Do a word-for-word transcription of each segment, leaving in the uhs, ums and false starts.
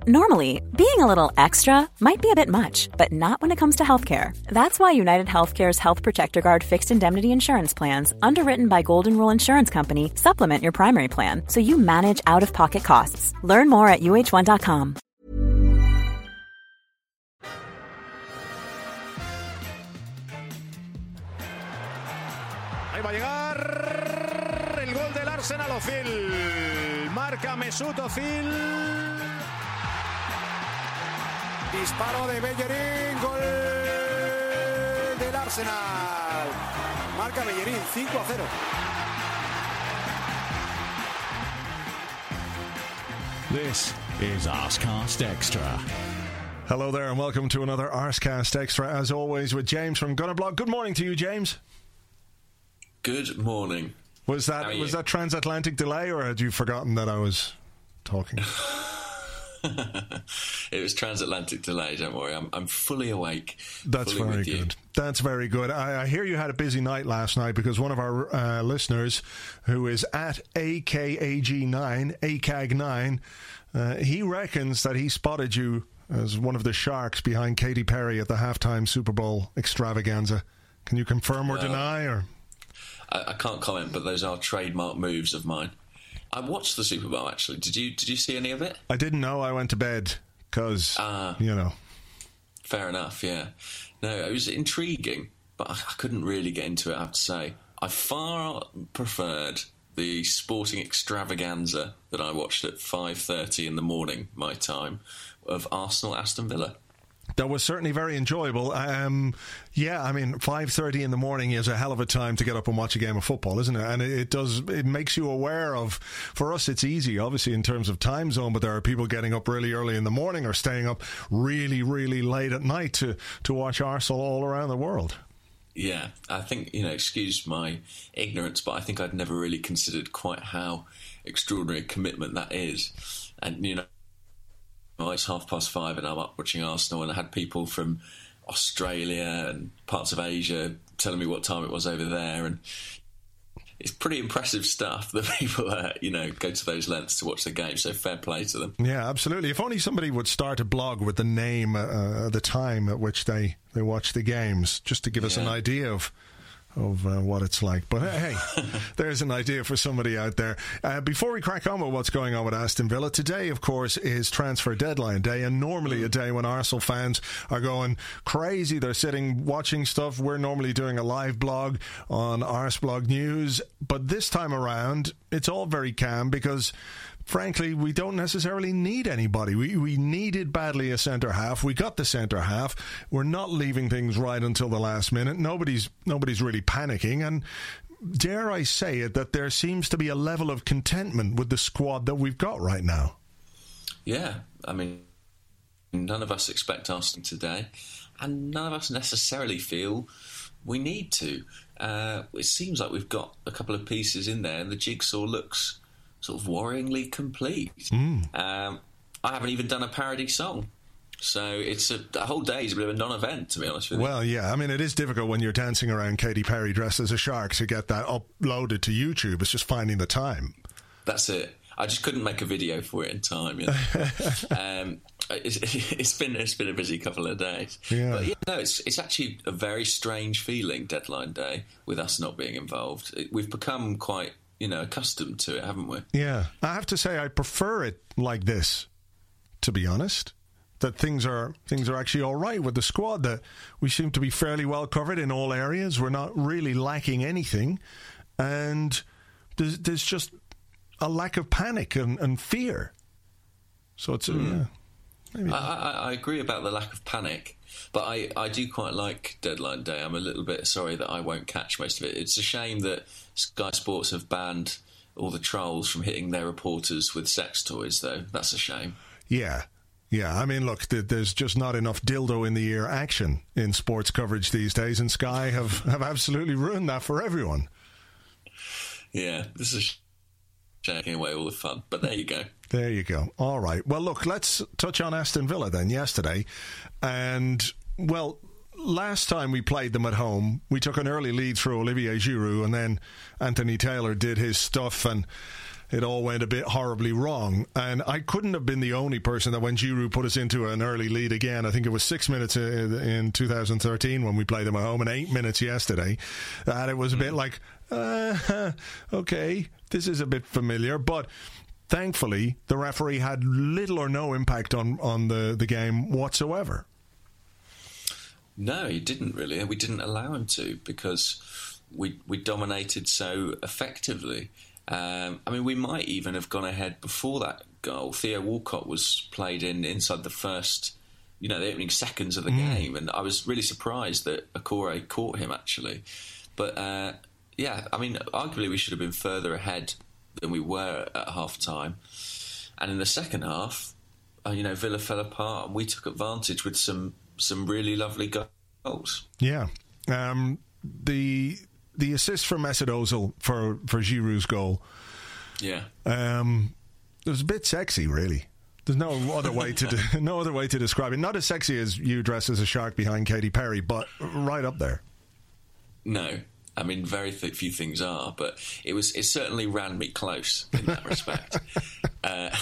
Normally, being a little extra might be a bit much, but not when it comes to healthcare. That's why United Healthcare's Health Protector Guard fixed indemnity insurance plans, underwritten by Golden Rule Insurance Company, supplement your primary plan so you manage out-of-pocket costs. Learn more at U H one dot com. Ahí va a llegar el gol del Arsenal. Özil. Marca Mesut Özil. Disparo de Bellerín, gol del Arsenal. Marca Bellerín, cinco a cero. This is Arsecast Extra. Hello there and welcome to another Arsecast Extra, as always, with James from Gunnerblog. Good morning to you, James. Good morning. Was that was that transatlantic delay, or had you forgotten that I was talking? It was transatlantic delay, don't worry. I'm I'm fully awake. That's fully very good. That's very good. I, I hear you had a busy night last night because one of our uh, listeners, who is at A K A G nine, A K A G nine, uh, he reckons that he spotted you as one of the sharks behind Katy Perry at the halftime Super Bowl extravaganza. Can you confirm or well, deny? Or I, I can't comment, but those are trademark moves of mine. I watched the Super Bowl, actually. Did you Did you see any of it? I didn't know. I went to bed because, uh, you know. Fair enough, yeah. No, it was intriguing, but I, I couldn't really get into it, I have to say. I far preferred the sporting extravaganza that I watched at five thirty in the morning, my time, of Arsenal-Aston Villa. That was certainly very enjoyable. Um, yeah, I mean, five thirty in the morning is a hell of a time to get up and watch a game of football, isn't it? And it, it does, it makes you aware of, for us it's easy, obviously, in terms of time zone, but there are people getting up really early in the morning or staying up really, really late at night to, to watch Arsenal all around the world. Yeah, I think, you know, excuse my ignorance, but I think I'd never really considered quite how extraordinary a commitment that is. And, you know, it's half past five and I'm up watching Arsenal, and I had people from Australia and parts of Asia telling me what time it was over there, and it's pretty impressive stuff that people, uh, you know, go to those lengths to watch the game, so fair play to them. Yeah, absolutely. If only somebody would start a blog with the name, uh, the time at which they, they watch the games, just to give us yeah. an idea of of uh, what it's like. But hey, there's an idea for somebody out there. Uh, before we crack on with what's going on with Aston Villa, today, of course, is transfer deadline day, and normally a day when Arsenal fans are going crazy. They're sitting watching stuff. We're normally doing a live blog on Arsblog News, but this time around, it's all very calm because frankly, we don't necessarily need anybody. We we needed badly a centre-half. We got the centre-half. We're not leaving things right until the last minute. Nobody's nobody's really panicking. And dare I say it, that there seems to be a level of contentment with the squad that we've got right now. Yeah, I mean, none of us expect Arsenal today, and none of us necessarily feel we need to. Uh, it seems like we've got a couple of pieces in there, and the jigsaw looks sort of worryingly complete. Mm. Um, I haven't even done a parody song. So it's a, a whole day is a bit of a non-event, to be honest with you. Well, yeah, I mean, it is difficult when you're dancing around Katy Perry dressed as a shark to get that uploaded to YouTube. It's just finding the time. That's it. I just couldn't make a video for it in time. You know? um, it's, it's been it's been a busy couple of days. Yeah. But, you know, it's it's actually a very strange feeling, deadline day, with us not being involved. It, we've become quite, you know, accustomed to it, haven't we? Yeah. I have to say I prefer it like this, to be honest. That things are things are actually all right with the squad, that we seem to be fairly well covered in all areas. We're not really lacking anything. And there's, there's just a lack of panic and, and fear. So it's... Mm. Yeah, maybe. I, I, I agree about the lack of panic. But I, I do quite like deadline day. I'm a little bit sorry that I won't catch most of it. It's a shame that Sky Sports have banned all the trolls from hitting their reporters with sex toys, though. That's a shame. Yeah. Yeah, I mean, look, th- there's just not enough dildo in the ear action in sports coverage these days, and Sky have, have absolutely ruined that for everyone. Yeah, this is taking away all the fun, but there you go. There you go. All right. Well, look, let's touch on Aston Villa then yesterday. And, well, last time we played them at home, we took an early lead through Olivier Giroud, and then Anthony Taylor did his stuff, and it all went a bit horribly wrong. And I couldn't have been the only person that when Giroud put us into an early lead again, I think it was six minutes in two thousand thirteen when we played them at home and eight minutes yesterday, that it was a bit like, uh, okay, this is a bit familiar. But thankfully, the referee had little or no impact on, on the, the game whatsoever. No, he didn't really. We didn't allow him to because we we dominated so effectively. Um, I mean, we might even have gone ahead before that goal. Theo Walcott was played in inside the first, you know, the opening seconds of the mm. game, and I was really surprised that Okore caught him, actually. But, uh, yeah, I mean, arguably we should have been further ahead than we were at half-time. And in the second half, uh, you know, Villa fell apart, and we took advantage with some... some really lovely goals. Yeah. Um, the the assist from Mesut Ozil for, for Giroud's goal. Yeah. Um, it was a bit sexy, really. There's no other way to de- no other way to describe it. Not as sexy as you dress as a shark behind Katy Perry, but right up there. No. I mean, very th- few things are, but it was it certainly ran me close in that respect. uh,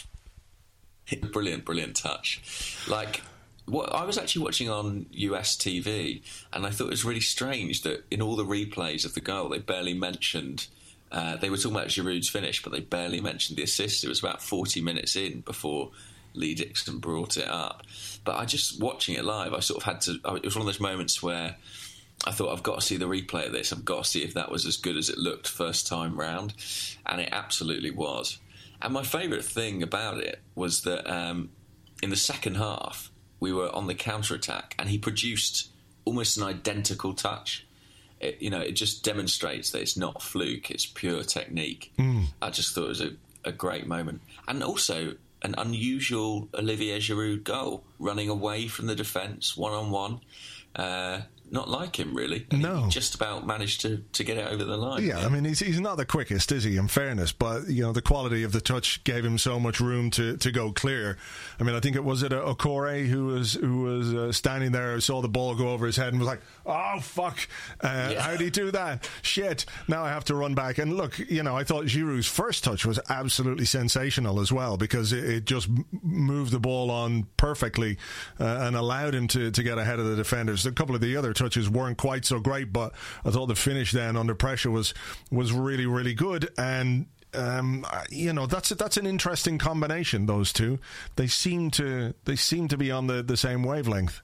brilliant, brilliant touch. Like... What, I was actually watching on U S T V, and I thought it was really strange that in all the replays of the goal, they barely mentioned. Uh, they were talking about Giroud's finish, but they barely mentioned the assist. It was about forty minutes in before Lee Dixon brought it up. But I just watching it live, I sort of had to. It was one of those moments where I thought, I've got to see the replay of this. I've got to see if that was as good as it looked first time round, and it absolutely was. And my favourite thing about it was that um, in the second half, we were on the counter-attack, and he produced almost an identical touch. It, you know, it just demonstrates that it's not fluke, it's pure technique. Mm. I just thought it was a, a great moment. And also an unusual Olivier Giroud goal, running away from the defence, one-on-one. Uh, not like him, really. And no. He just about managed to, to get it over the line. Yeah, yeah, I mean, he's he's not the quickest, is he, in fairness? But, you know, the quality of the touch gave him so much room to, to go clear. I mean, I think it was it Okore who was who was uh, standing there, saw the ball go over his head and was like, oh, fuck, uh, yeah. How'd he do that? Shit, now I have to run back. And look, you know, I thought Giroud's first touch was absolutely sensational as well, because it, it just moved the ball on perfectly uh, and allowed him to, to get ahead of the defenders. A couple of the other touches weren't quite so great, but I thought the finish then under pressure was was really, really good. And um, you know, that's that's an interesting combination. Those two, they seem to they seem to be on the, the same wavelength.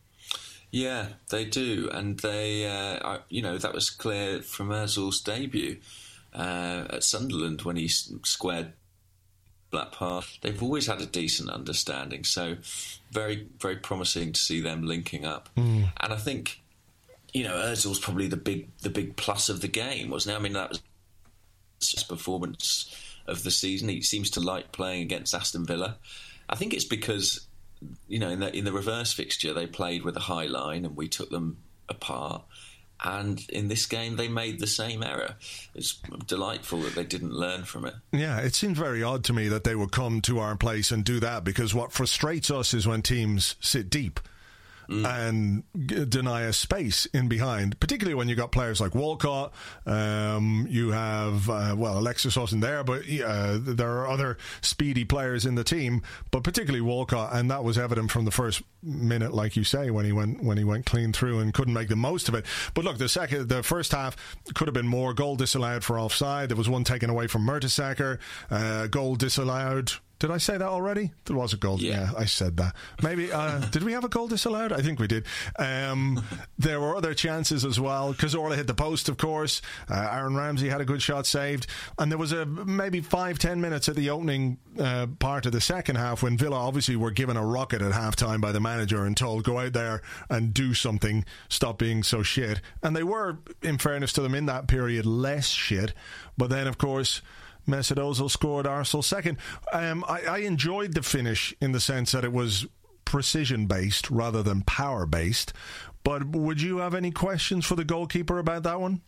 Yeah, they do, and they, uh, are, you know, that was clear from Ozil's debut uh, at Sunderland when he squared Black Path. They've always had a decent understanding, so very, very promising to see them linking up. Mm. And I think, you know, Ozil's probably the big, the big plus of the game, wasn't it? I mean, that was his performance of the season. He seems to like playing against Aston Villa. I think it's because, you know, in the in the reverse fixture they played with a high line and we took them apart. And in this game, they made the same error. It's delightful that they didn't learn from it. Yeah, it seemed very odd to me that they would come to our place and do that, because what frustrates us is when teams sit deep mm. and g- deny us space in behind, particularly when you got players like Walcott. Um, you have, uh, well, Alexis wasn't there, but uh, there are other speedy players in the team, but particularly Walcott, and that was evident from the first minute, like you say, when he went when he went clean through and couldn't make the most of it. But look, the second, the first half could have been more. Goal disallowed for offside. There was one taken away from Mertesacker. Uh, goal disallowed. Did I say that already? There was a goal. Yeah, yeah I said that. Maybe, uh, did we have a goal disallowed? I think we did. Um, there were other chances as well. Cazorla hit the post, of course. Uh, Aaron Ramsey had a good shot saved. And there was a maybe five, ten minutes at the opening uh, part of the second half when Villa obviously were given a rocket at half-time by the manager and told, go out there and do something, stop being so shit. And they were, in fairness to them, in that period, less shit. But then, of course, Mesut Ozil scored Arsenal second. Um, I, I enjoyed the finish in the sense that it was precision-based rather than power-based. But would you have any questions for the goalkeeper about that one?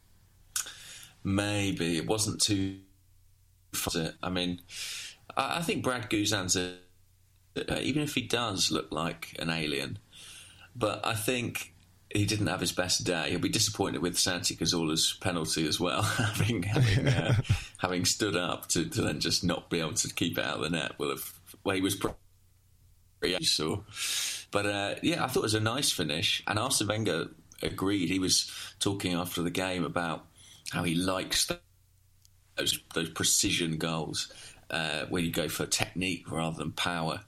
Maybe. It wasn't too... I mean, I think Brad Guzan's a... Even if he does look like an alien, but I think he didn't have his best day. He'll be disappointed with Santi Cazorla's penalty as well, having having, uh, having stood up to, to then just not be able to keep it out of the net. Well, if, well he was pretty sure. But uh, yeah, I thought it was a nice finish. And Arsene Wenger agreed. He was talking after the game about how he likes those, those precision goals uh, where you go for technique rather than power.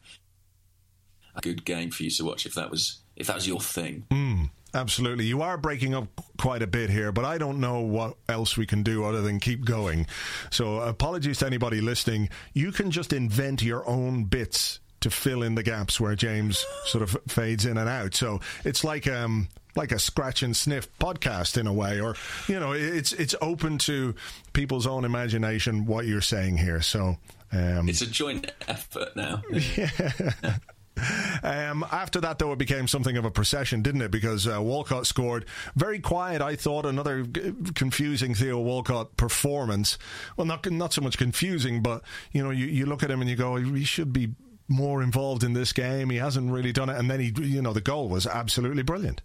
A good game for you to watch if that was if that was your thing. Mm. Absolutely. You are breaking up quite a bit here, but I don't know what else we can do other than keep going. So apologies to anybody listening. You can just invent your own bits to fill in the gaps where James sort of fades in and out. So it's like um like a scratch and sniff podcast in a way, or, you know, it's it's open to people's own imagination what you're saying here. So um, it's a joint effort now. Yeah. Um, after that, though, it became something of a procession, didn't it? Because uh, Walcott scored. Very quiet, I thought. Another g- confusing Theo Walcott performance. Well, not not so much confusing, but, you know, you, you look at him and you go, he should be more involved in this game. He hasn't really done it. And then, he, you know, the goal was absolutely brilliant.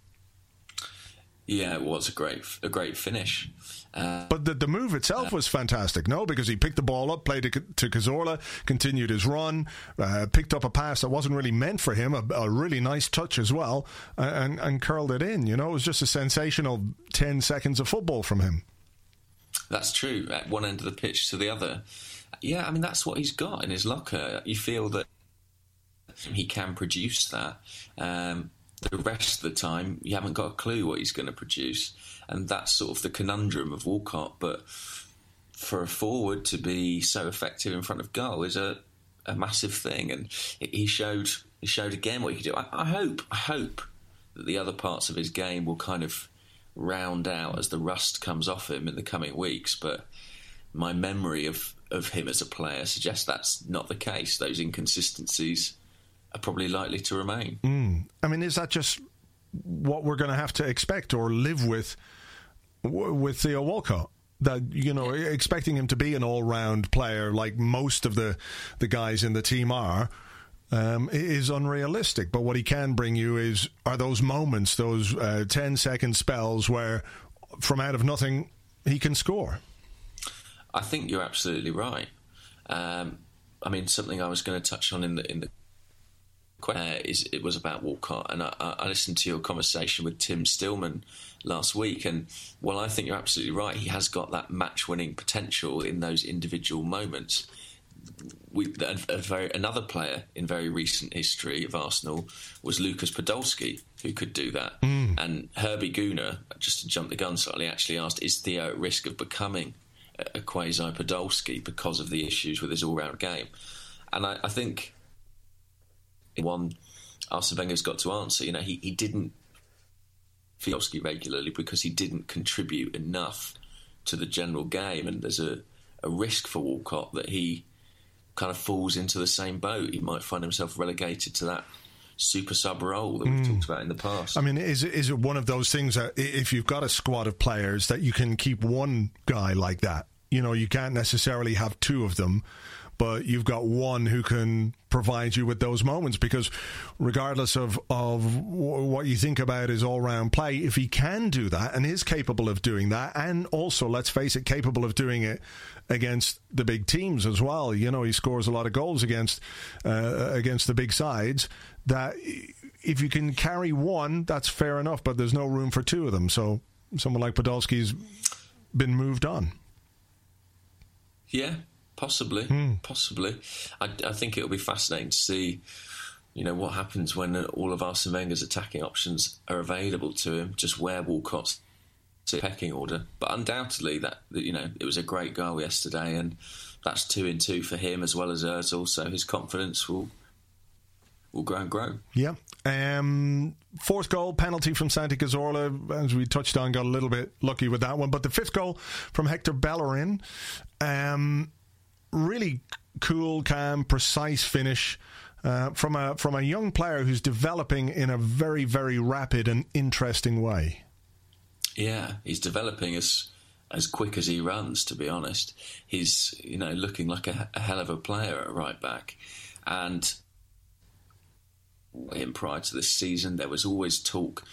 Yeah, it was a great a great finish. Uh, but the, the move itself uh, was fantastic, no? Because he picked the ball up, played it to Cazorla, continued his run, uh, picked up a pass that wasn't really meant for him, a, a really nice touch as well, and, and curled it in. You know, it was just a sensational ten seconds of football from him. That's true, at one end of the pitch to the other. Yeah, I mean, that's what he's got in his locker. You feel that he can produce that. Um The rest of the time, you haven't got a clue what he's going to produce. And that's sort of the conundrum of Walcott. But for a forward to be so effective in front of goal is a, a massive thing. And he showed he showed again what he could do. I, I hope I hope that the other parts of his game will kind of round out as the rust comes off him in the coming weeks. But my memory of, of him as a player suggests that's not the case. Those inconsistencies are probably likely to remain. Mm. I mean, is that just what we're going to have to expect or live with with Theo Walcott? That, you know, yeah. expecting him to be an all-round player like most of the, the guys in the team are um, is unrealistic. But what he can bring you is are those moments, those uh, ten-second spells where from out of nothing he can score. I think you're absolutely right. Um, I mean, something I was going to touch on in the in the Uh, is it was about Walcott, and I, I listened to your conversation with Tim Stillman last week, and well, I think you're absolutely right. He has got that match-winning potential in those individual moments. We, a, a very, another player in very recent history of Arsenal was Lucas Podolski, who could do that. Mm. And Herbie Gooner, just to jump the gun slightly, actually asked, is Theo at risk of becoming a, a quasi-Podolski because of the issues with his all-round game? And I, I think one Arsene Wenger's got to answer. You know, he, he didn't Podolski regularly because he didn't contribute enough to the general game, and there's a, a risk for Walcott that he kind of falls into the same boat. He might find himself relegated to that super sub role that we've mm. talked about in the past. I mean, is it, is it one of those things that if you've got a squad of players that you can keep one guy like that? You know, you can't necessarily have two of them, but you've got one who can provide you with those moments, because regardless of, of what you think about his all-round play, if he can do that and is capable of doing that, and also, let's face it, capable of doing it against the big teams as well. You know, he scores a lot of goals against uh, against the big sides, that if you can carry one, that's fair enough, but there's no room for two of them. So someone like Podolski's been moved on. Yeah. Possibly, hmm. possibly. I, I think it'll be fascinating to see, you know, what happens when all of Arsene Wenger's attacking options are available to him, just where Walcott's pecking order. But undoubtedly, that, you know, it was a great goal yesterday, and that's two in two for him as well as Ozil, so his confidence will will grow and grow. Yeah. Um, fourth goal, penalty from Santi Cazorla, as we touched on, got a little bit lucky with that one. But the fifth goal from Hector Bellerin, um... really cool, calm, precise finish uh, from a from a young player who's developing in a very, very rapid and interesting way. Yeah, he's developing as as quick as he runs, to be honest. He's, you know, looking like a, a hell of a player at right back. And him prior to this season, there was always talk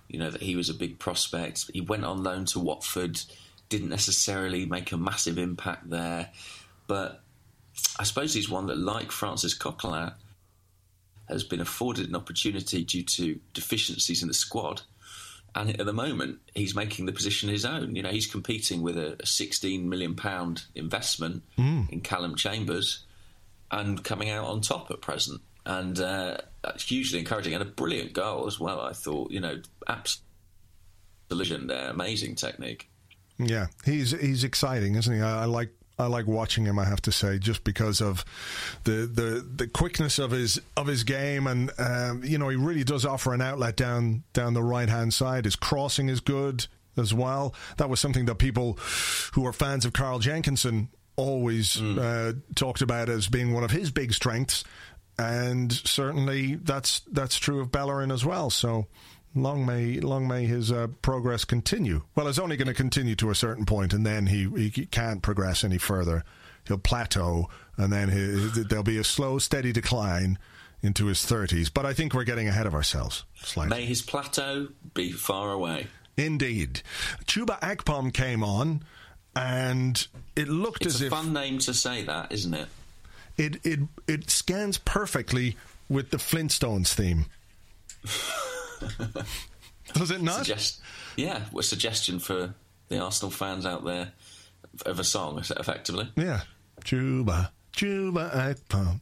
you know, that he was a big prospect. He went on loan to Watford, didn't necessarily make a massive impact there. But I suppose he's one that, like Francis Coquelin, has been afforded an opportunity due to deficiencies in the squad. And at the moment, he's making the position his own. You know, he's competing with a, a sixteen million pounds investment mm. in Callum Chambers and coming out on top at present. And uh, that's hugely encouraging. And a brilliant goal as well, I thought. You know, absolutely there. Amazing technique. Yeah, he's he's exciting, isn't he? I, I like I like watching him, I have to say, just because of the the, the quickness of his of his game, and um, you know, he really does offer an outlet down down the right hand side. His crossing is good as well. That was something that people who are fans of Carl Jenkinson always mm. uh, talked about as being one of his big strengths, and certainly that's that's true of Bellerin as well. So long may long may his uh, progress continue. Well, it's only going to continue to a certain point, and then he, he can't progress any further. He'll plateau, and then he, there'll be a slow, steady decline into his thirties. But I think we're getting ahead of ourselves slightly. May his plateau be far away. Indeed. Chuba Akpom came on, and it looked it's as if... It's a fun name to say that, isn't it? It, it, it scans perfectly with the Flintstones theme. Does it not? Suggest- yeah, a suggestion for the Arsenal fans out there of a song, effectively. Yeah. Chuba, Chuba Akpom.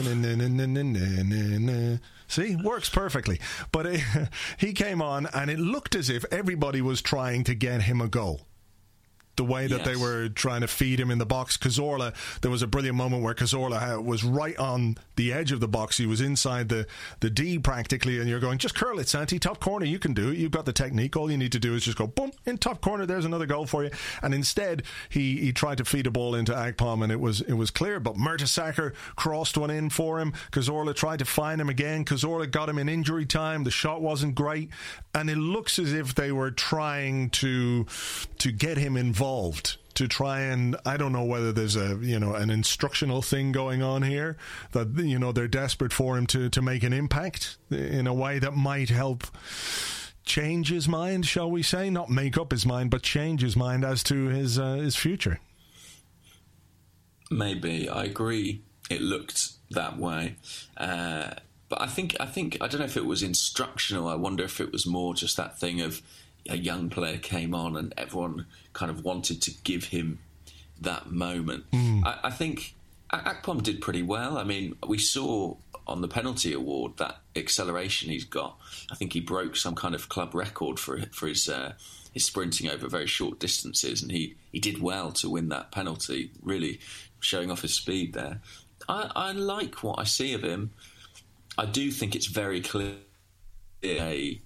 See, works perfectly. But it, he came on, and it looked as if everybody was trying to get him a goal. The way that yes. they were trying to feed him in the box. Cazorla, there was a brilliant moment where Cazorla was right on the edge of the box. He was inside the, the D practically, and you're going, just curl it, Santi, top corner, you can do it. You've got the technique. All you need to do is just go, boom, in top corner, there's another goal for you. And instead, he, he tried to feed a ball into Akpom, and it was it was clear. But Mertesacker crossed one in for him. Cazorla tried to find him again. Cazorla got him in injury time. The shot wasn't great. And it looks as if they were trying to to get him involved. To try and, I don't know whether there's a, you know, an instructional thing going on here, that, you know, they're desperate for him to, to make an impact in a way that might help change his mind, shall we say, not make up his mind, but change his mind as to his uh, his future. Maybe. I agree. It looked that way. Uh, but I think, I think, I don't know if it was instructional. I wonder if it was more just that thing of, a young player came on and everyone kind of wanted to give him that moment. Mm. I, I think Akpom did pretty well. I mean, we saw on the penalty award that acceleration he's got. I think he broke some kind of club record for for his uh, his sprinting over very short distances, and he, he did well to win that penalty, really showing off his speed there. I, I like what I see of him. I do think it's very clear a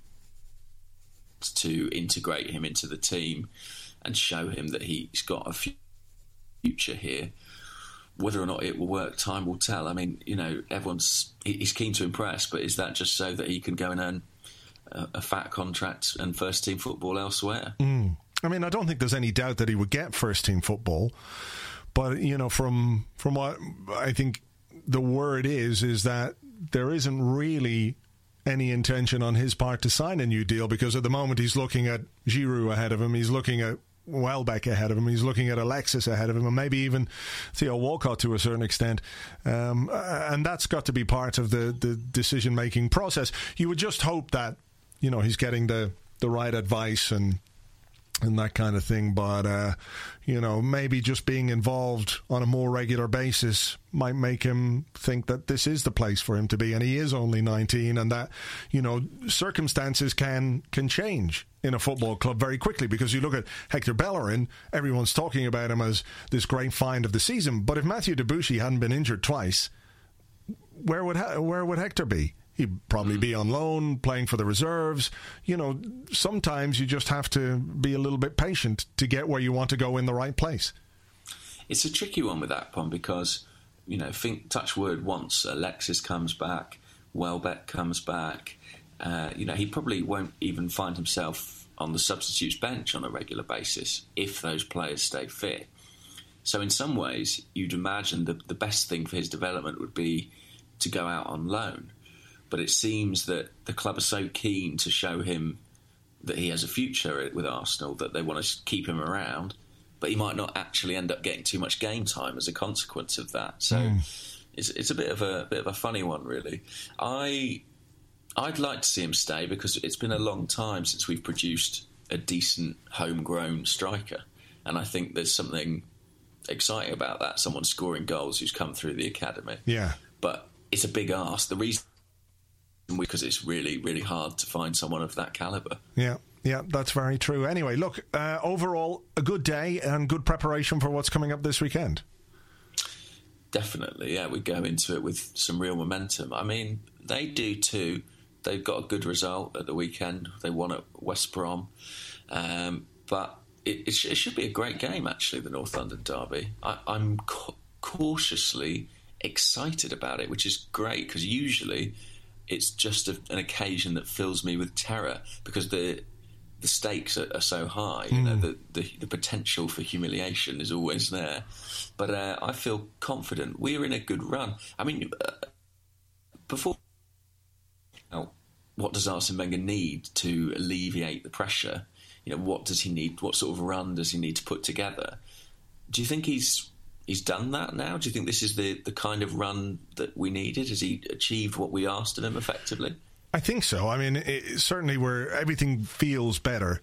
to integrate him into the team and show him that he's got a future here. Whether or not it will work, time will tell. I mean, you know, everyone's he's keen to impress, but is that just so that he can go and earn a, a fat contract and first team football elsewhere? Mm. I mean, I don't think there's any doubt that he would get first team football, but you know, from from what I think the word is is that there isn't really any intention on his part to sign a new deal, because at the moment he's looking at Giroud ahead of him, he's looking at Welbeck ahead of him, he's looking at Alexis ahead of him, and maybe even Theo Walcott to a certain extent, um, and that's got to be part of the, the decision making process. You would just hope that, you know, he's getting the, the right advice and and that kind of thing, but uh, you know, maybe just being involved on a more regular basis might make him think that this is the place for him to be, and he is only nineteen, and that, you know, circumstances can can change in a football club very quickly, because you look at Hector Bellerin, everyone's talking about him as this great find of the season, but if Mathieu Debuchy hadn't been injured twice, where would where would Hector be? He'd probably be on loan, playing for the reserves. You know, sometimes you just have to be a little bit patient to get where you want to go in the right place. It's a tricky one with Akpom because, you know, think, touch wood, once Alexis comes back, Welbeck comes back, uh, you know, he probably won't even find himself on the substitutes bench on a regular basis if those players stay fit. So in some ways, you'd imagine that the best thing for his development would be to go out on loan. But it seems that the club are so keen to show him that he has a future with Arsenal, that they want to keep him around, but he might not actually end up getting too much game time as a consequence of that. So mm. it's it's a bit of a bit of a funny one, really. I I'd like to see him stay because it's been a long time since we've produced a decent homegrown striker, and I think there's something exciting about that. Someone scoring goals who's come through the academy. Yeah, but it's a big ask. The reason because it's really, really hard to find someone of that calibre. Yeah, yeah, that's very true. Anyway, look, uh, overall, a good day and good preparation for what's coming up this weekend. Definitely, yeah. We go into it with some real momentum. I mean, they do too. They've got a good result at the weekend. They won at West Brom. Um, but it, it, sh- it should be a great game, actually, the North London derby. I, I'm ca- cautiously excited about it, which is great because usually it's just a, an occasion that fills me with terror because the the stakes are, are so high. You mm. know, the, the the potential for humiliation is always there. But uh, I feel confident. We're in a good run. I mean, uh, before, now, what does Arsene Wenger need to alleviate the pressure? You know, what does he need? What sort of run does he need to put together? Do you think he's He's done that now? Do you think this is the, the kind of run that we needed? Has he achieved what we asked of him effectively? I think so. I mean, it, certainly where everything feels better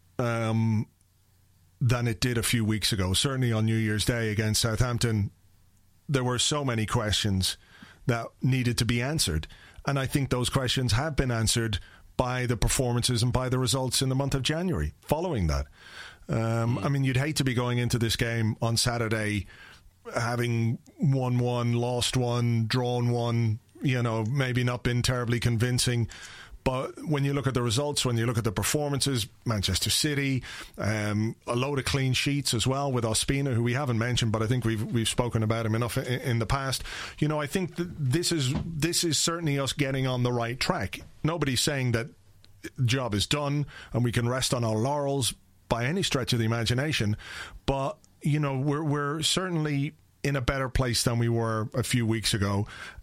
um, than it did a few weeks ago. Certainly on New Year's Day against Southampton, there were so many questions that needed to be answered. And I think those questions have been answered by the performances and by the results in the month of January following that. Um, I mean, you'd hate to be going into this game on Saturday having won one, lost one, drawn one, you know, maybe not been terribly convincing. But when you look at the results, when you look at the performances, Manchester City, um, a load of clean sheets as well with Ospina, who we haven't mentioned, but I think we've we've spoken about him enough in, in the past. You know, I think that this is this is certainly us getting on the right track. Nobody's saying that the job is done and we can rest on our laurels by any stretch of the imagination, but you know we're we're certainly in a better place than we were a few weeks ago,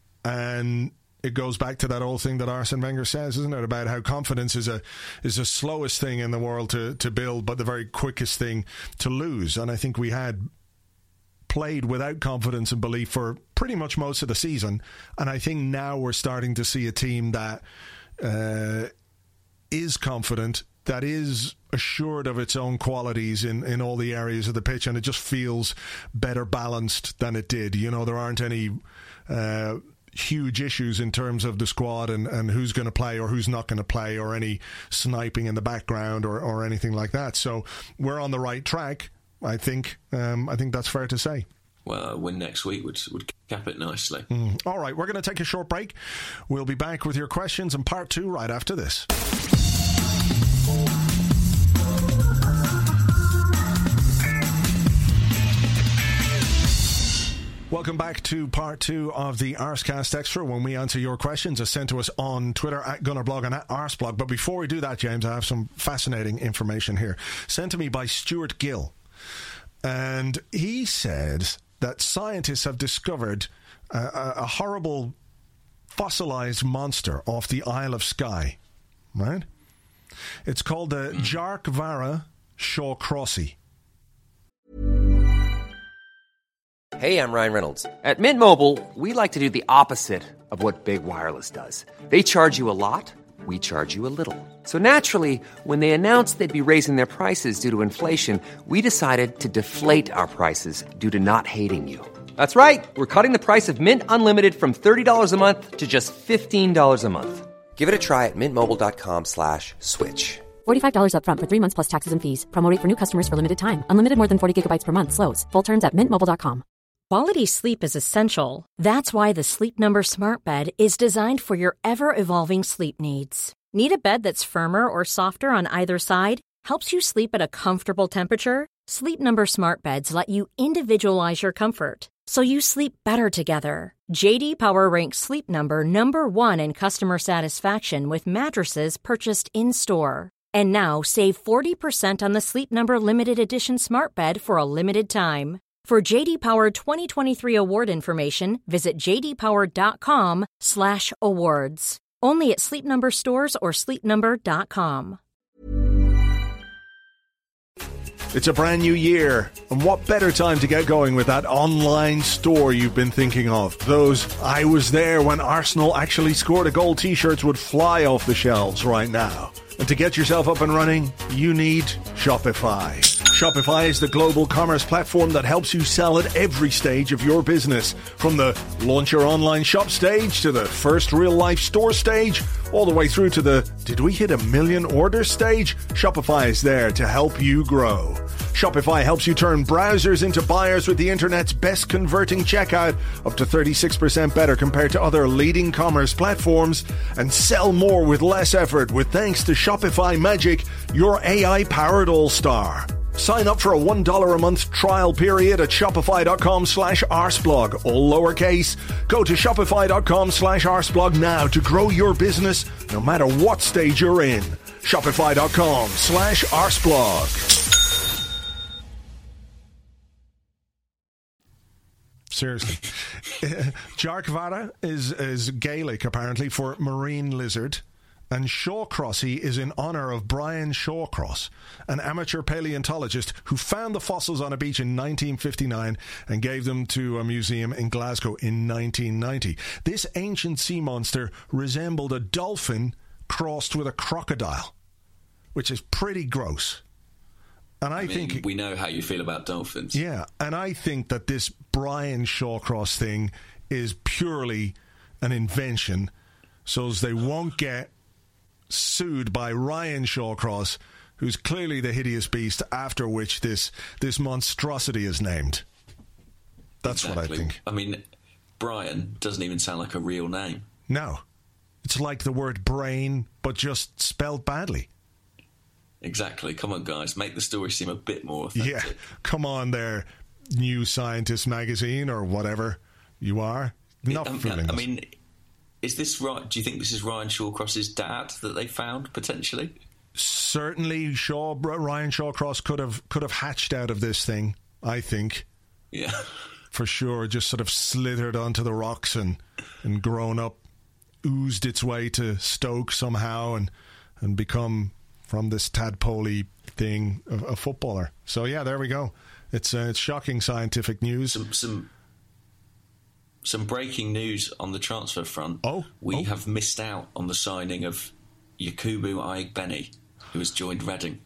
and it goes back to that old thing that Arsene Wenger says, isn't it, about how confidence is a is the slowest thing in the world to to build, but the very quickest thing to lose. And I think we had played without confidence and belief for pretty much most of the season, and I think now we're starting to see a team that uh, is confident, that is assured of its own qualities in, in all the areas of the pitch, and it just feels better balanced than it did. You know, there aren't any uh, huge issues in terms of the squad and, and who's going to play or who's not going to play, or any sniping in the background or, or anything like that. So we're on the right track, I think. Um, I think that's fair to say. Well, a win next week would would cap it nicely. Mm. All right, we're going to take a short break. We'll be back with your questions in part two right after this. Welcome back to part two of the Arscast Extra, when we answer your questions as sent to us on Twitter at Gunnerblog and at Arsblog. But before we do that, James, I have some fascinating information here sent to me by Stuart Gill. And he said that scientists have discovered a, a, a horrible fossilized monster off the Isle of Skye, right? It's called the mm. Jarkvara shawcrossy. Hey, I'm Ryan Reynolds. At Mint Mobile, we like to do the opposite of what Big Wireless does. They charge you a lot, we charge you a little. So naturally, when they announced they'd be raising their prices due to inflation, we decided to deflate our prices due to not hating you. That's right. We're cutting the price of Mint Unlimited from thirty dollars a month to just fifteen dollars a month. Give it a try at mintmobile.com slash switch. forty-five dollars up front for three months plus taxes and fees. Promo rate for new customers for limited time. Unlimited more than forty gigabytes per month. Slows full terms at mint mobile dot com. Quality sleep is essential. That's why the Sleep Number Smart Bed is designed for your ever-evolving sleep needs. Need a bed that's firmer or softer on either side? Helps you sleep at a comfortable temperature? Sleep Number Smart Beds let you individualize your comfort, so you sleep better together. J D Power ranks Sleep Number number one in customer satisfaction with mattresses purchased in-store. And now save forty percent on the Sleep Number Limited Edition Smart Bed for a limited time. For J D Power twenty twenty-three award information, visit jdpower.com slash awards. Only at Sleep Number stores or sleep number dot com. It's a brand new year, and what better time to get going with that online store you've been thinking of? Those "I was there when Arsenal actually scored a goal" t-shirts would fly off the shelves right now. And to get yourself up and running, you need Shopify. Shopify is the global commerce platform that helps you sell at every stage of your business. From the launch your online shop stage to the first real-life store stage, all the way through to the did we hit a million orders stage? Shopify is there to help you grow. Shopify helps you turn browsers into buyers with the internet's best converting checkout, up to thirty-six percent better compared to other leading commerce platforms, and sell more with less effort with thanks to Shopify Magic, your A I-powered all-star. Sign up for a one dollar a month trial period at shopify.com slash arseblog, all lowercase. Go to shopify.com slash arseblog now to grow your business no matter what stage you're in. Shopify.com slash arseblog. Seriously. Jarkvara is, is Gaelic, apparently, for marine lizard. And Shawcrossy is in honour of Brian Shawcross, an amateur paleontologist who found the fossils on a beach in nineteen fifty-nine and gave them to a museum in Glasgow in nineteen ninety. This ancient sea monster resembled a dolphin crossed with a crocodile, which is pretty gross. And I, I mean, think we know how you feel about dolphins. Yeah, and I think that this Brian Shawcross thing is purely an invention so as they won't get sued by Ryan Shawcross, who's clearly the hideous beast after which this this monstrosity is named. That's exactly what I think. I mean, Brian doesn't even sound like a real name. No. It's like the word brain, but just spelled badly. Exactly. Come on, guys. Make the story seem a bit more authentic. Yeah. Come on there, New Scientist magazine or whatever you are. Not um, fooling I us. mean, is this right? Do you think this is Ryan Shawcross's dad that they found, potentially? Certainly, Shaw, Ryan Shawcross could have could have hatched out of this thing, I think. Yeah. For sure. Just sort of slithered onto the rocks and, and grown up, oozed its way to Stoke somehow and, and become, from this tadpole thing, a, a footballer. So, yeah, there we go. It's uh, it's shocking scientific news. Some, some some breaking news on the transfer front. Oh, we oh. have missed out on the signing of Yakubu Aigbeni, who has joined Reading.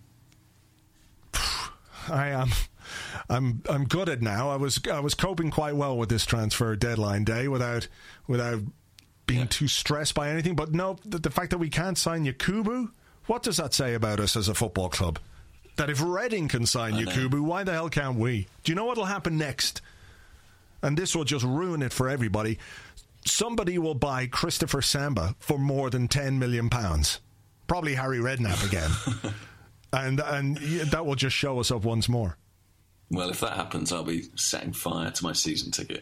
I am, I'm, I'm gutted now. I was, I was coping quite well with this transfer deadline day without, without being yeah. too stressed by anything. But no, the, the fact that we can't sign Yakubu, what does that say about us as a football club? That if Reading can sign I Yakubu, know. why the hell can't we? Do you know what will happen next? And this will just ruin it for everybody. Somebody will buy Christopher Samba for more than ten million pounds. Probably Harry Redknapp again. and and that will just show us up once more. Well, if that happens, I'll be setting fire to my season ticket.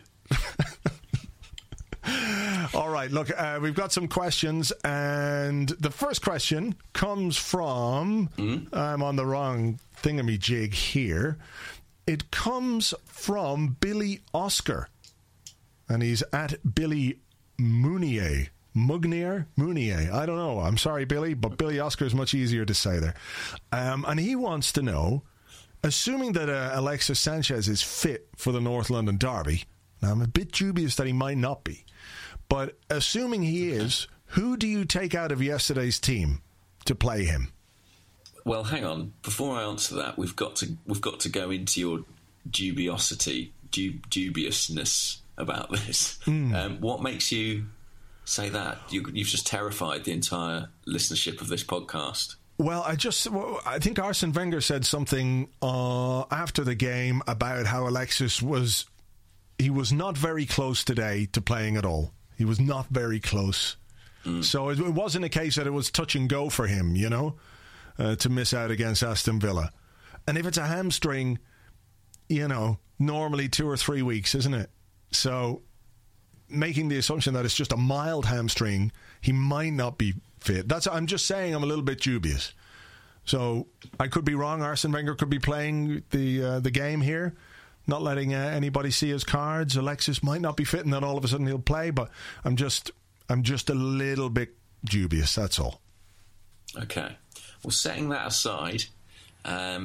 All right, look, uh, we've got some questions, and the first question comes from, mm-hmm. I'm on the wrong thingamajig here. It comes from Billy Oscar, and he's at Billy Mounier. Mugnier? Mounier. I don't know. I'm sorry, Billy, but Billy Oscar is much easier to say there. Um, and he wants to know, assuming that uh, Alexis Sanchez is fit for the North London derby, now I'm a bit dubious that he might not be, but assuming he is, who do you take out of yesterday's team to play him? Well, hang on. Before I answer that, we've got to we've got to go into your dubiosity, du- dubiousness about this. Mm. Um, what makes you say that? You, you've just terrified the entire listenership of this podcast. Well, I just well, I think Arsene Wenger said something uh, after the game about how Alexis was he was not very close today to playing at all. He was not very close. Mm. So it, it wasn't a case that it was touch and go for him, you know, uh, to miss out against Aston Villa. And if it's a hamstring, you know, normally two or three weeks, isn't it? So making the assumption that it's just a mild hamstring, he might not be fit. That's I'm just saying I'm a little bit dubious. So I could be wrong. Arsene Wenger could be playing the uh, the game here, not letting uh, anybody see his cards. Alexis might not be fit, and then all of a sudden he'll play. But I'm just I'm just a little bit dubious. That's all. Okay. Well, setting that aside, um,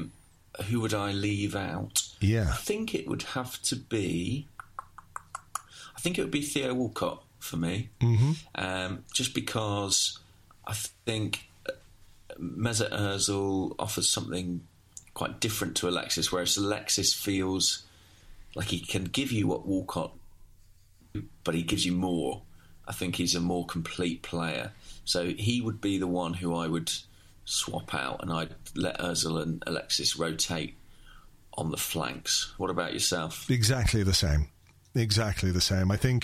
who would I leave out? Yeah. I think it would have to be... I think it would be Theo Walcott for me. Mm-hmm. Um, just because I think Mesut Ozil offers something quite different to Alexis, whereas Alexis feels like he can give you what Walcott, but he gives you more. I think he's a more complete player. So he would be the one who I would swap out, and I'd let Ozil and Alexis rotate on the flanks. What about yourself? Exactly the same. Exactly the same. I think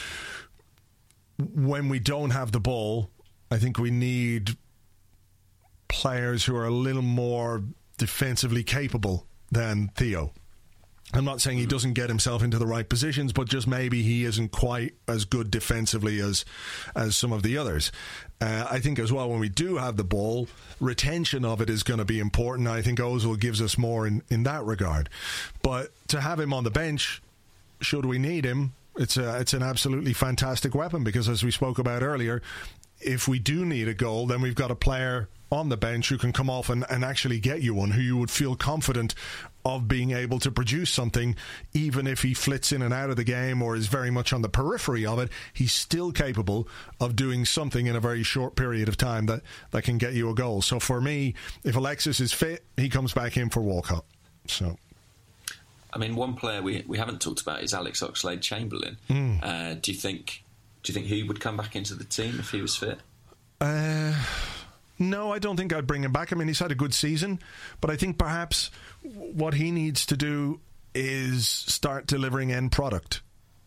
when we don't have the ball, I think we need players who are a little more defensively capable than Theo. I'm not saying he doesn't get himself into the right positions, but just maybe he isn't quite as good defensively as as some of the others. Uh, I think as well, when we do have the ball, retention of it is going to be important. I think Ozil gives us more in, in that regard. But to have him on the bench, should we need him, it's a, it's an absolutely fantastic weapon, because as we spoke about earlier, if we do need a goal, then we've got a player on the bench who can come off and, and actually get you one, who you would feel confident of being able to produce something. Even if he flits in and out of the game or is very much on the periphery of it, he's still capable of doing something in a very short period of time that, that can get you a goal. So for me, if Alexis is fit, he comes back in for Walcott. So, I mean, one player we we haven't talked about is Alex Oxlade-Chamberlain. Mm. Uh, do you think do you think he would come back into the team if he was fit? Uh, no, I don't think I'd bring him back. I mean, he's had a good season, but I think perhaps what he needs to do is start delivering end product.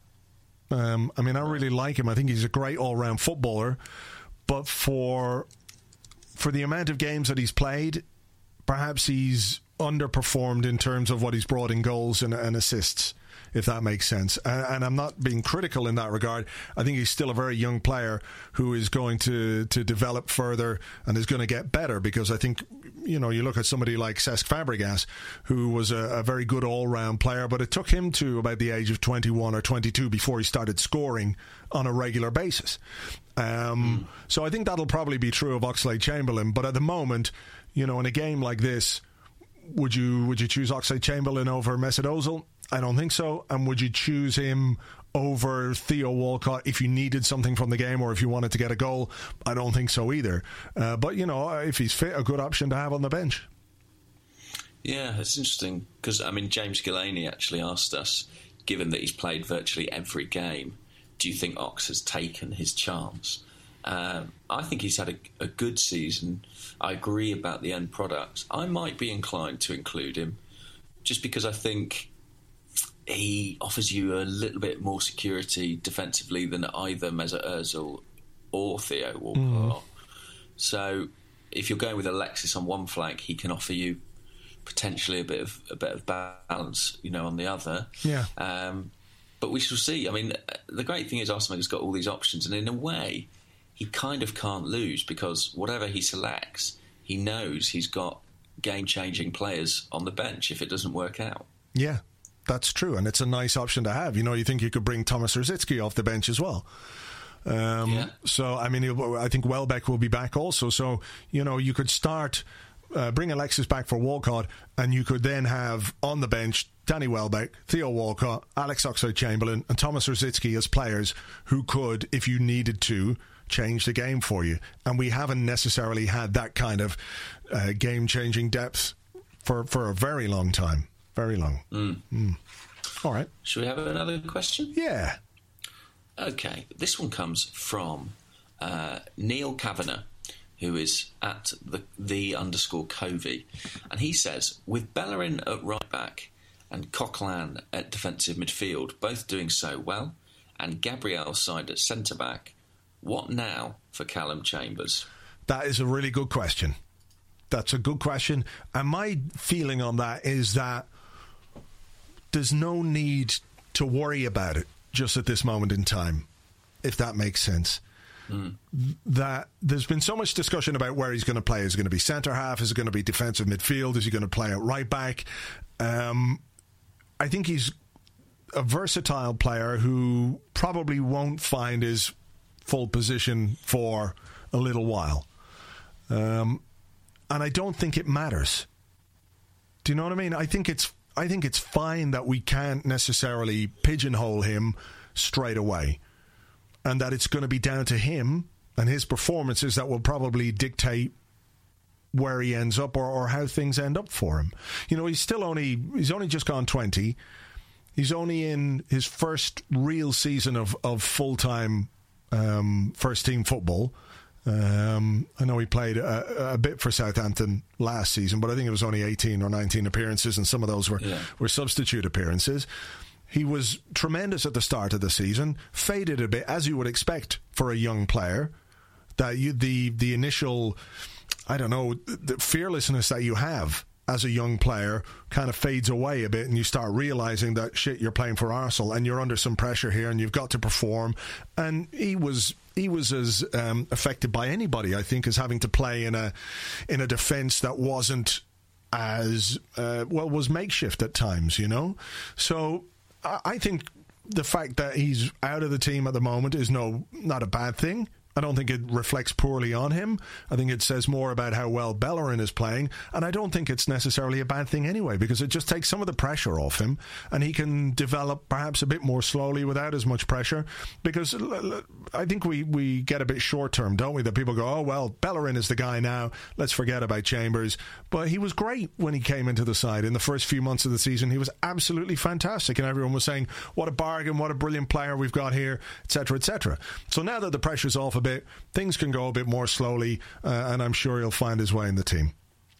Um, I mean, I really like him. I think he's a great all-round footballer, but for for the amount of games that he's played, perhaps he's underperformed in terms of what he's brought in goals and, and assists, if that makes sense. And, and I'm not being critical in that regard. I think he's still a very young player who is going to, to develop further and is going to get better, because I think, you know, you look at somebody like Cesc Fabregas, who was a, a very good all-round player, but it took him to about the age of twenty-one or twenty-two before he started scoring on a regular basis. Um, mm. So I think that'll probably be true of Oxlade-Chamberlain, but at the moment, you know, in a game like this, Would you would you choose Oxlade-Chamberlain over Mesut Ozil? I don't think so. And would you choose him over Theo Walcott if you needed something from the game or if you wanted to get a goal? I don't think so either. Uh, but, you know, if he's fit, a good option to have on the bench. Yeah, it's interesting because, I mean, James Gillaney actually asked us, given that he's played virtually every game, do you think Ox has taken his chance? Um, I think he's had a, a good season. I agree about the end product. I might be inclined to include him just because I think he offers you a little bit more security defensively than either Mesut Ozil or Theo Walcott. Mm. So if you're going with Alexis on one flank, he can offer you potentially a bit of a bit of balance, you know, on the other. Yeah. Um, but we shall see. I mean, the great thing is Arsenal has got all these options, and in a way, he kind of can't lose because whatever he selects, he knows he's got game-changing players on the bench if it doesn't work out. Yeah, that's true, and it's a nice option to have. You know, you think you could bring Thomas Rosicky off the bench as well. Um, yeah. So, I mean, I think Welbeck will be back also. So, you know, you could start, uh, bring Alexis back for Walcott, and you could then have on the bench Danny Welbeck, Theo Walcott, Alex Oxlade-Chamberlain, and Thomas Rosicky as players who could, if you needed to, change the game for you. And we haven't necessarily had that kind of uh, game-changing depth for, for a very long time. Very long. Mm. Mm. All right. Should we have another question? Yeah. Okay. This one comes from uh, Neil Kavanagh, who is at the, the underscore Covey. And he says, with Bellerin at right back and Coquelin at defensive midfield, both doing so well, and Gabriel's side at centre-back, what now for Callum Chambers? That is a really good question. That's a good question. And my feeling on that is that there's no need to worry about it just at this moment in time, if that makes sense. Mm. That there's been so much discussion about where he's going to play. Is it going to be centre half? Is it going to be defensive midfield? Is he going to play at right back? Um, I think he's a versatile player who probably won't find his full position for a little while. Um, and I don't think it matters. Do you know what I mean? I think it's I think it's fine that we can't necessarily pigeonhole him straight away, and that it's going to be down to him and his performances that will probably dictate where he ends up or, or how things end up for him. You know, he's still only he's only just gone twenty. He's only in his first real season of, of full-time um, first-team football. Um, I know he played a, a bit for Southampton last season, but I think it was only eighteen or nineteen appearances, and some of those were, yeah. were substitute appearances. He was tremendous at the start of the season, faded a bit, as you would expect for a young player. That you, the the initial, I don't know, the fearlessness that you have as a young player kind of fades away a bit, and you start realising that, shit, you're playing for Arsenal and you're under some pressure here and you've got to perform. And he was he was as um, affected by anybody, I think, as having to play in a in a defence that wasn't as, uh, well, was makeshift at times, you know? So I, I think the fact that he's out of the team at the moment is no not a bad thing. I don't think it reflects poorly on him. I think it says more about how well Bellerin is playing, and I don't think it's necessarily a bad thing anyway, because it just takes some of the pressure off him, and he can develop perhaps a bit more slowly without as much pressure, because I think we, we get a bit short-term, don't we, that people go, oh, well, Bellerin is the guy now, let's forget about Chambers. But he was great when he came into the side. In the first few months of the season, he was absolutely fantastic, and everyone was saying, what a bargain, what a brilliant player we've got here, et cetera, et cetera. So now that the pressure's off a bit, things can go a bit more slowly, uh, and I'm sure he'll find his way in the team.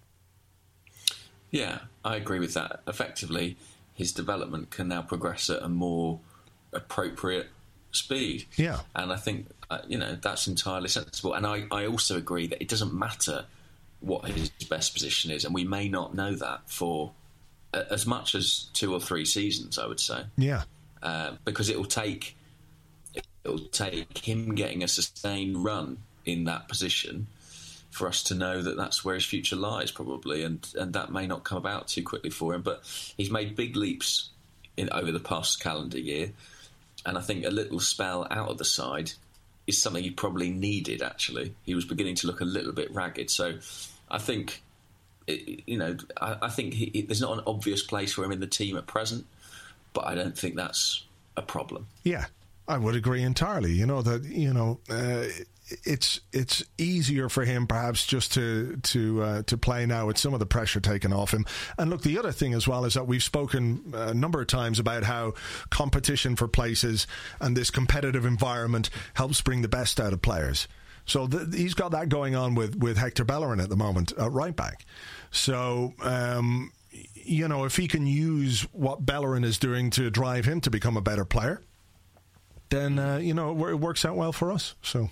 Yeah, I agree with that. Effectively, his development can now progress at a more appropriate speed. Yeah. And I think, uh, you know, that's entirely sensible. And I, I also agree that it doesn't matter what his best position is, and we may not know that for uh, as much as two or three seasons, I would say. Yeah. Uh, because it will take... It'll take him getting a sustained run in that position for us to know that that's where his future lies, probably, and, and that may not come about too quickly for him. But he's made big leaps in, over the past calendar year, and I think a little spell out of the side is something he probably needed, actually. He was beginning to look a little bit ragged. So I think, it, you know, I, I think he, he, there's not an obvious place for him in the team at present, but I don't think that's a problem. Yeah. I would agree entirely. You know that you know uh, it's it's easier for him perhaps just to to uh, to play now with some of the pressure taken off him. And look, the other thing as well is that we've spoken a number of times about how competition for places and this competitive environment helps bring the best out of players. So th- he's got that going on with with Hector Bellerin at the moment at right back. So. Um, you know, if he can use what Bellerin is doing to drive him to become a better player, then, uh, you know, it works out well for us. So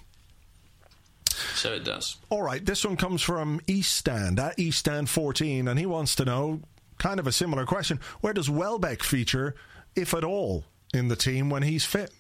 so it does. All right, this one comes from East Stand, at East Stand fourteen, and he wants to know, kind of a similar question, where does Welbeck feature, if at all, in the team when he's fit?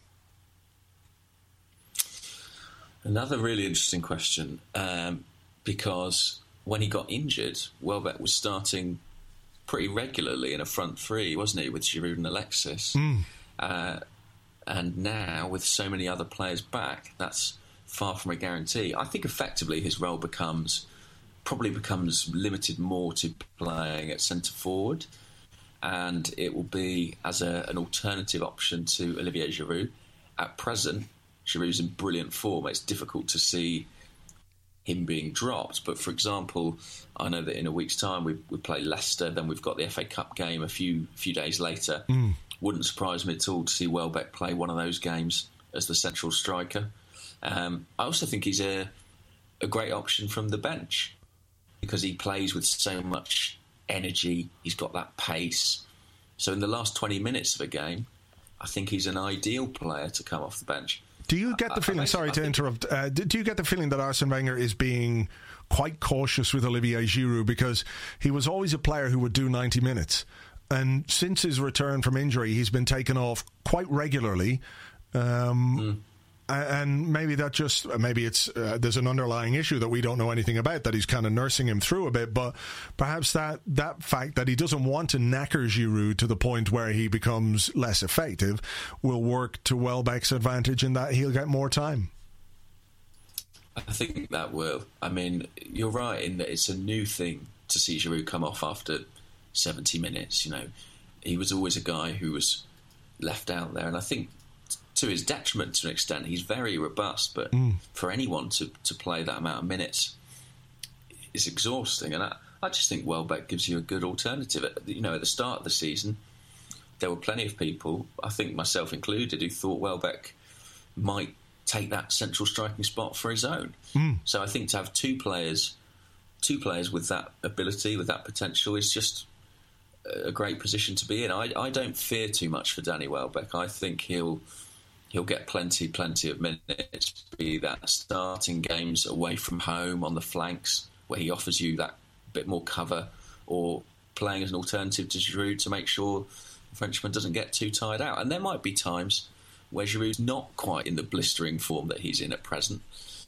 Another really interesting question, um, because when he got injured, Welbeck was starting pretty regularly in a front three, wasn't he, with Giroud and Alexis? Mm. Uh, and now, with so many other players back, that's far from a guarantee. I think effectively his role becomes probably becomes limited more to playing at centre forward, and it will be as a, an alternative option to Olivier Giroud. At present, Giroud's in brilliant form. It's difficult to see him being dropped, but for example, I know that in a week's time we we play Leicester, then we've got the F A Cup game a few few days later. Mm. Wouldn't surprise me at all to see Welbeck play one of those games as the central striker. Um, I also think he's a a great option from the bench because he plays with so much energy. He's got that pace. So in the last twenty minutes of a game, I think he's an ideal player to come off the bench. Do you get the feeling, sorry to interrupt, uh, do you get the feeling that Arsene Wenger is being quite cautious with Olivier Giroud, because he was always a player who would do ninety minutes, and since his return from injury he's been taken off quite regularly, um, mm. and maybe that just, maybe it's uh, there's an underlying issue that we don't know anything about that he's kind of nursing him through a bit, but perhaps that, that fact that he doesn't want to knacker Giroud to the point where he becomes less effective will work to Welbeck's advantage in that he'll get more time. I think that will. I mean, you're right in that it's a new thing to see Giroud come off after seventy minutes. You know, he was always a guy who was left out there, and I think to his detriment to an extent, he's very robust, but mm. for anyone to, to play that amount of minutes is exhausting. And I, I just think Welbeck gives you a good alternative. You know, at the start of the season, there were plenty of people, I think myself included, who thought Welbeck might take that central striking spot for his own. Mm. So I think to have two players, two players with that ability, with that potential, is just a great position to be in. I, I don't fear too much for Danny Welbeck. I think he'll he'll get plenty, plenty of minutes, be that starting games away from home on the flanks, where he offers you that bit more cover, or playing as an alternative to Giroud to make sure the Frenchman doesn't get too tired out. And there might be times where Giroud's not quite in the blistering form that he's in at present.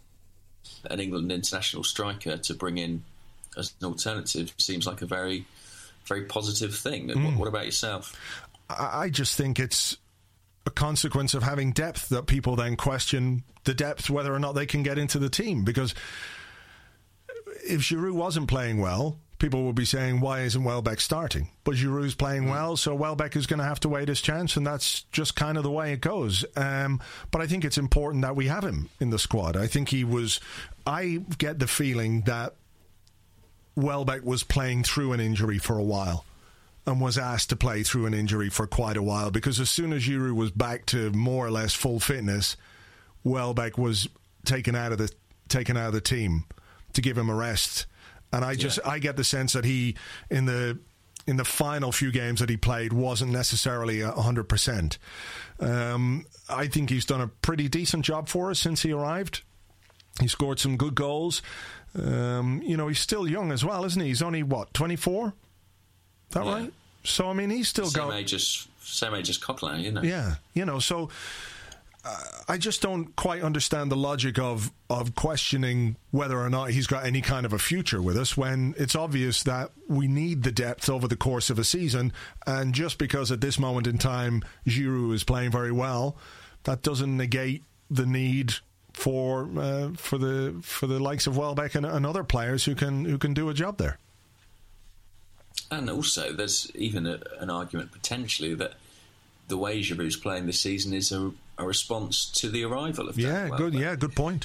An England international striker to bring in as an alternative seems like a very, very positive thing. Mm. What, what about yourself? I just think it's a consequence of having depth that people then question the depth, whether or not they can get into the team. Because if Giroud wasn't playing well, people will be saying, why isn't Welbeck starting? But Giroud's playing mm. well, so Welbeck is going to have to wait his chance, and that's just kind of the way it goes. Um, but I think it's important that we have him in the squad. I think he was... I get the feeling that Welbeck was playing through an injury for a while, and was asked to play through an injury for quite a while, because as soon as Giroud was back to more or less full fitness, Welbeck was taken out of the taken out of the team to give him a rest. And I just yeah. I get the sense that he in the in the final few games that he played wasn't necessarily a hundred percent. Um, I think he's done a pretty decent job for us since he arrived. He scored some good goals. Um, you know, he's still young as well, isn't he? He's only what, twenty-four? Is that yeah. right? So, I mean, he's still same going... Age as, same age as Coquelin, you know? Yeah, you know, so uh, I just don't quite understand the logic of, of questioning whether or not he's got any kind of a future with us, when it's obvious that we need the depth over the course of a season, and just because at this moment in time Giroud is playing very well, that doesn't negate the need for uh, for the for the likes of Welbeck and, and other players who can who can do a job there. And also, there's even a, an argument potentially that the way Giroud's playing this season is a, a response to the arrival of yeah, Dan good, Welbeck. yeah, good point.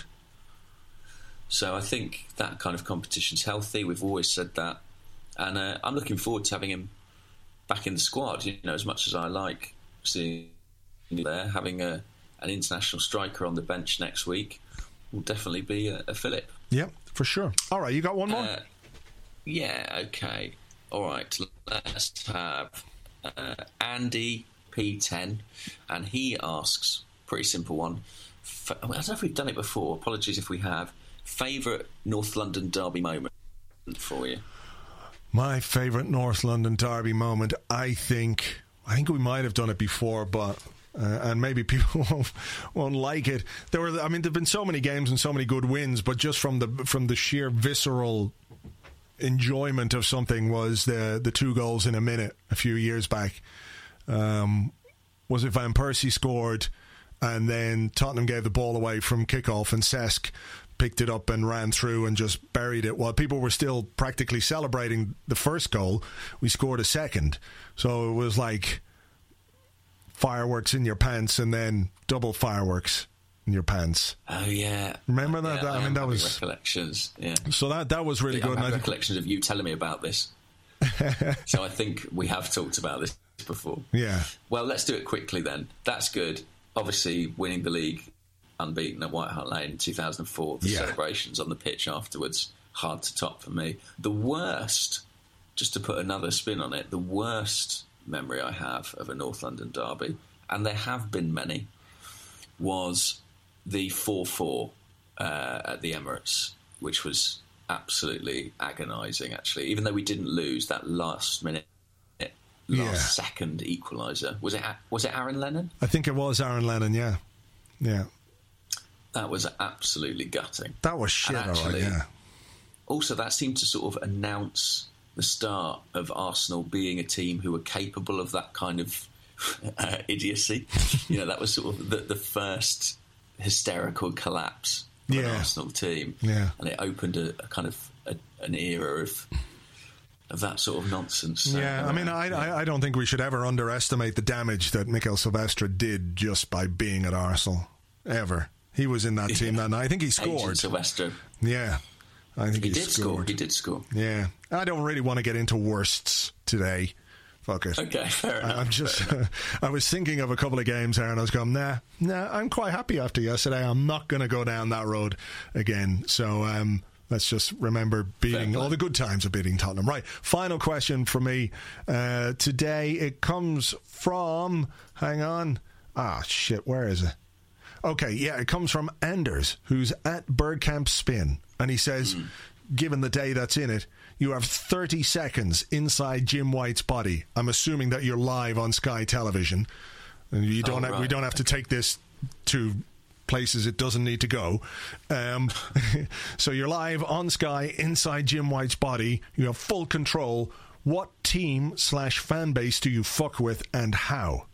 So I think that kind of competition's healthy. We've always said that, and uh, I'm looking forward to having him back in the squad. You know, as much as I like seeing him there, having a an international striker on the bench next week will definitely be a, a fillip. Yeah, for sure. All right, you got one more? Uh, yeah, okay. All right, let's have uh, Andy P ten, and he asks, pretty simple one. I don't know if we've done it before. Apologies if we have. Favourite North London derby moment for you? My favourite North London derby moment, I think, I think we might have done it before, but... Uh, and maybe people won't, won't like it. There were, I mean, there've been so many games and so many good wins, but just from the from the sheer visceral enjoyment of something was the the two goals in a minute a few years back. Um, was it Van Persie scored, and then Tottenham gave the ball away from kickoff, and Cesc picked it up and ran through and just buried it while people were still practically celebrating the first goal. We scored a second, so it was like fireworks in your pants and then double fireworks in your pants. Oh yeah, remember that? Yeah, that I, I mean, that was recollections. Yeah. So that that was really yeah, good. I have recollections of you telling me about this. So I think we have talked about this before. Yeah. Well, let's do it quickly then. That's good. Obviously, winning the league unbeaten at White Hart Lane in two thousand four. The yeah. celebrations on the pitch afterwards, hard to top for me. The worst, just to put another spin on it, the worst memory I have of a North London derby, and there have been many, was the four four uh, at the Emirates, which was absolutely agonising, actually. Even though we didn't lose, that last minute, last yeah. second equaliser. Was it was it Aaron Lennon? I think it was Aaron Lennon, yeah. Yeah. That was absolutely gutting. That was shit, actually, all right, yeah. Also, that seemed to sort of announce the start of Arsenal being a team who were capable of that kind of uh, idiocy. You know, that was sort of the, the first hysterical collapse of yeah. an Arsenal team. Yeah. And it opened a, a kind of a, an era of of that sort of nonsense. So, yeah, I mean, I, I I don't think we should ever underestimate the damage that Mikel Silvestre did just by being at Arsenal, ever. He was in that team that night. I think he scored. Agent Silvestre. Yeah. I think he, he did scored. score. He did score. Yeah. I don't really want to get into worsts today. Fuck it. Okay, fair enough. I'm just, uh, I was thinking of a couple of games there and I was going, nah, nah, I'm quite happy after yesterday. I'm not going to go down that road again. So um, let's just remember beating all the good times of beating Tottenham. Right. Final question for me uh, today. It comes from, hang on. Ah, shit, where is it? Okay, yeah, it comes from Anders, who's at Birdcamp Spin. And he says, mm. given the day that's in it, you have thirty seconds inside Jim White's body. I'm assuming that you're live on Sky Television. And you don't oh, have, right. we don't have to take this to places it doesn't need to go. Um, so you're live on Sky inside Jim White's body. You have full control. What team slash fan base do you fuck with and how?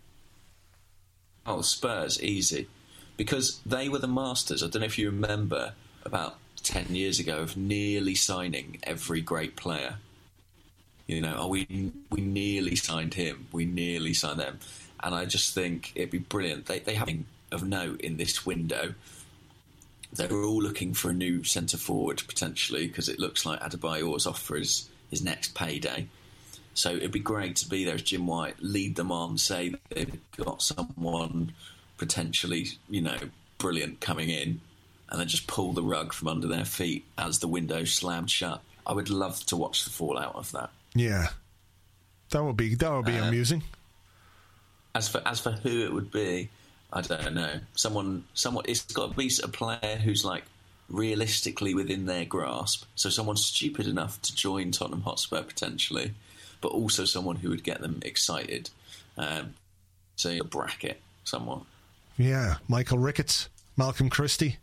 Oh, Spurs, easy. Because they were the masters. I don't know if you remember about ten years ago of nearly signing every great player. You know, oh, we we nearly signed him. We nearly signed them. And I just think it'd be brilliant. They, they have of note in this window. They were all looking for a new centre-forward, potentially, because it looks like Adebayor's off for his, his next payday. So it'd be great to be there as Jim White, lead them on, say that they've got someone potentially, you know, brilliant coming in, and then just pull the rug from under their feet as the window slammed shut. I would love to watch the fallout of that. Yeah, that would be that would be um, amusing. As for as for who it would be, I don't know. Someone, someone. It's got to be a player who's like realistically within their grasp. So someone stupid enough to join Tottenham Hotspur potentially, but also someone who would get them excited. Um, so a bracket, someone. Yeah, Michael Ricketts, Malcolm Christie.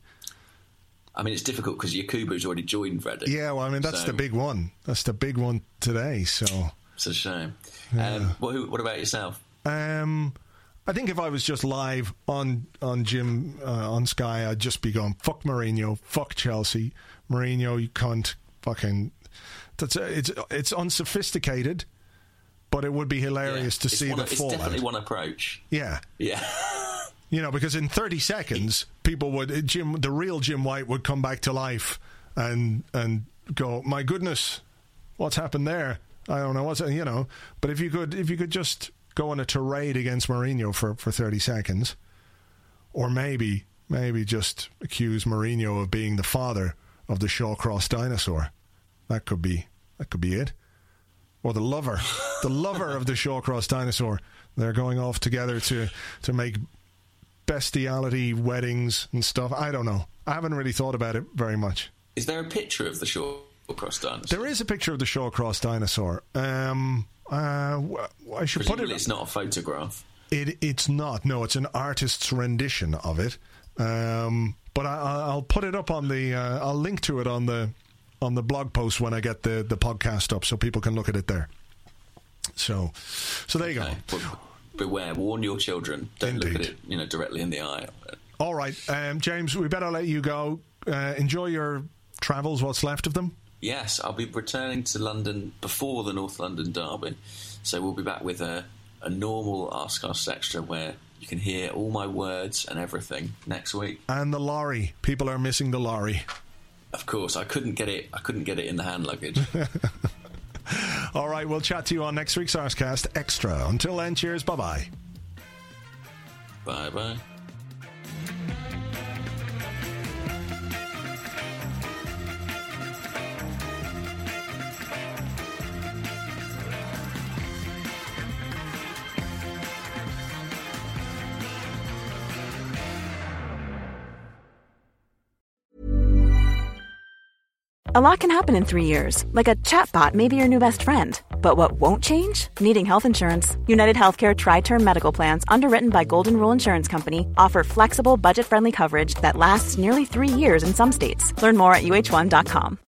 I mean, it's difficult because Yakubu's already joined Reading. Yeah, well, I mean, that's so, the big one. That's the big one today, so... It's a shame. Yeah. Um, what, who, what about yourself? Um, I think if I was just live on on Jim, uh, on Sky, I'd just be going, fuck Mourinho, fuck Chelsea. Mourinho, you cunt. Fucking... That's a, it's it's unsophisticated, but it would be hilarious yeah, to see one, the it's fallout. It's definitely one approach. Yeah. Yeah. You know, because in thirty seconds, people would Jim, the real Jim White would come back to life and and go, my goodness, what's happened there? I don't know what's you know. But if you could, if you could just go on a tirade against Mourinho for, for thirty seconds, or maybe maybe just accuse Mourinho of being the father of the Shawcross dinosaur, that could be that could be it. Or the lover, the lover of the Shawcross dinosaur. They're going off together to to make bestiality weddings and stuff. I don't know. I haven't really thought about it very much. Is there a picture of the Shawcross dinosaur? There is a picture of the Shawcross dinosaur. Um, uh, I should Presumably put it. It's not a photograph. It it's not. No, it's an artist's rendition of it. Um, but I, I'll put it up on the. Uh, I'll link to it on the on the blog post when I get the the podcast up, so people can look at it there. So, so there you okay. go. Well, beware, warn your children. Don't Indeed. Look at it, you know, directly in the eye. All right, um, James, we better let you go. Uh, enjoy your travels, what's left of them. Yes, I'll be returning to London before the North London derby, so we'll be back with a, a normal Arsecast Extra where you can hear all my words and everything next week. And the lorry, people are missing the lorry. Of course, I couldn't get it. I couldn't get it in the hand luggage. All right, we'll chat to you on next week's Arsecast Extra. Until then, cheers, bye-bye. Bye-bye. A lot can happen in three years, like a chatbot may be your new best friend. But what won't change? Needing health insurance. United Healthcare Tri-Term Medical Plans, underwritten by Golden Rule Insurance Company, offer flexible, budget-friendly coverage that lasts nearly three years in some states. Learn more at U H one dot com.